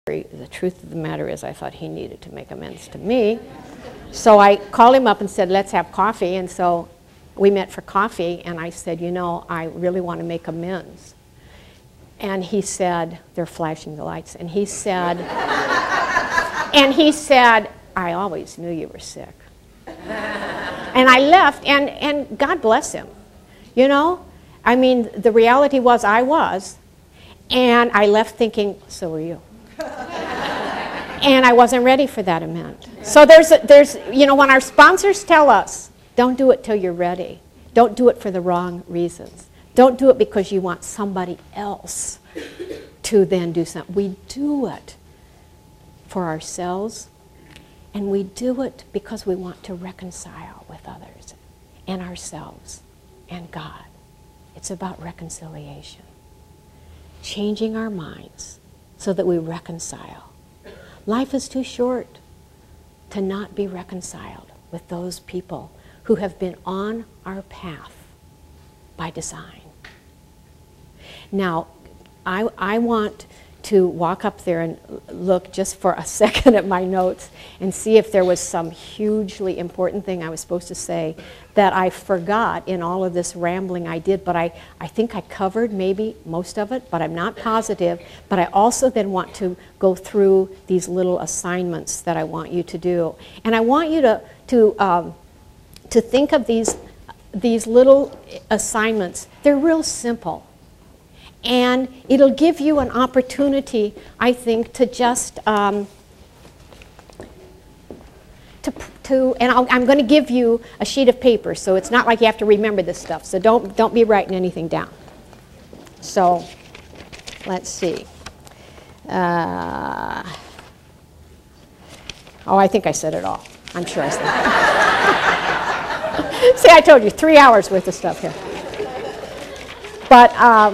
The truth of the matter is I thought he needed to make amends to me. So I called him up and said, let's have coffee. And so we met for coffee, and I said, you know, I really want to make amends. And he said, they're flashing the lights, and he said, I always knew you were sick. And I left, and God bless him. You know, I mean, the reality was I was, and I left thinking, so were you. And I wasn't ready for that amend. So there's, you know, when our sponsors tell us, don't do it till you're ready. Don't do it for the wrong reasons. Don't do it because you want somebody else to then do something. We do it for ourselves, and we do it because we want to reconcile with others and ourselves and God. It's about reconciliation. Changing our minds so that we reconcile. Life is too short to not be reconciled with those people who have been on our path by design. Now, I want to walk up there and look just for a second at my notes and see if there was some hugely important thing I was supposed to say that I forgot in all of this rambling I did, but I think I covered maybe most of it, but I'm not positive. But I also then want to go through these little assignments that I want you to do. And I want you to think of these little assignments. They're real simple. And it'll give you an opportunity, I think, to just, and I'm going to give you a sheet of paper, so it's not like you have to remember this stuff. So don't be writing anything down. So let's see. I think I said it all. I'm sure I said it. See, I told you, 3 hours worth of stuff here. But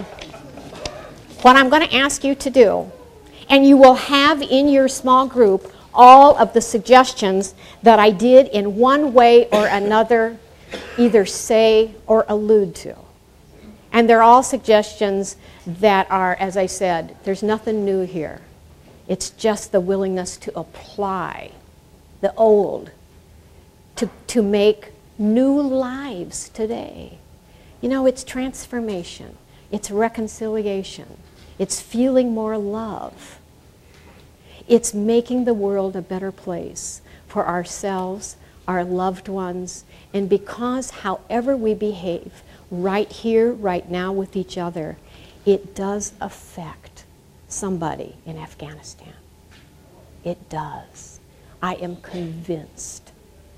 what I'm going to ask you to do, and you will have in your small group all of the suggestions that I did in one way or another either say or allude to. And they're all suggestions that are, as I said, there's nothing new here. It's just the willingness to apply the old to make new lives today. You know, it's transformation. It's reconciliation. It's feeling more love. It's making the world a better place for ourselves, our loved ones, and because however we behave right here, right now with each other, it does affect somebody in Afghanistan. It does. I am convinced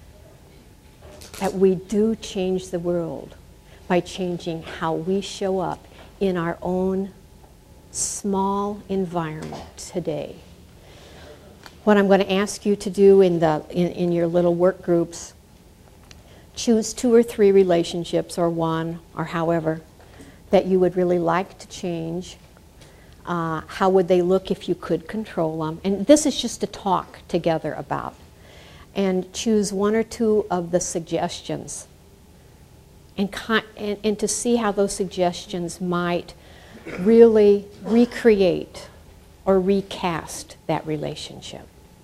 that we do change the world by changing how we show up in our own small environment today. What I'm going to ask you to do in your little work groups, choose 2 or 3 relationships or 1 or however that you would really like to change. How would they look if you could control them? And this is just to talk together about. And choose 1 or 2 of the suggestions and to see how those suggestions might really recreate or recast that relationship.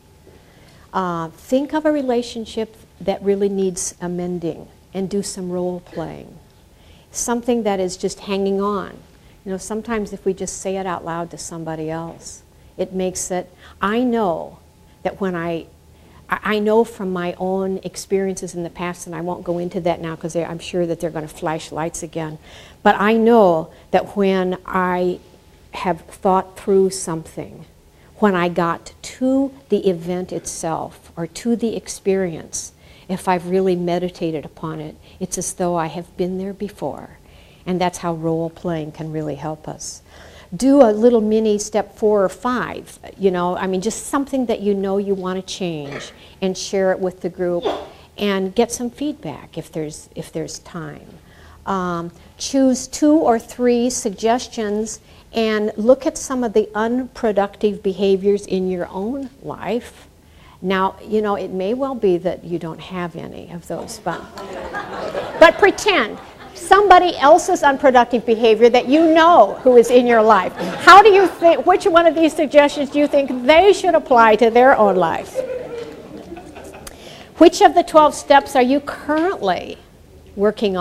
Think of a relationship that really needs amending and do some role playing. Something that is just hanging on. You know, sometimes if we just say it out loud to somebody else, it makes it, I know that when I know from my own experiences in the past, and I won't go into that now because I'm sure that they're going to flash lights again, but I know that when I have thought through something, when I got to the event itself or to the experience, if I've really meditated upon it, it's as though I have been there before. And that's how role playing can really help us. Do a little mini step 4 or 5, you know, I mean, just something that you know you want to change and share it with the group and get some feedback if there's time. Choose 2 or 3 suggestions and look at some of the unproductive behaviors in your own life. Now, you know, it may well be that you don't have any of those, but pretend. somebody else's unproductive behavior that you know who is in your life. How do you think, which one of these suggestions do you think they should apply to their own lives? Which of the 12 steps are you currently working on?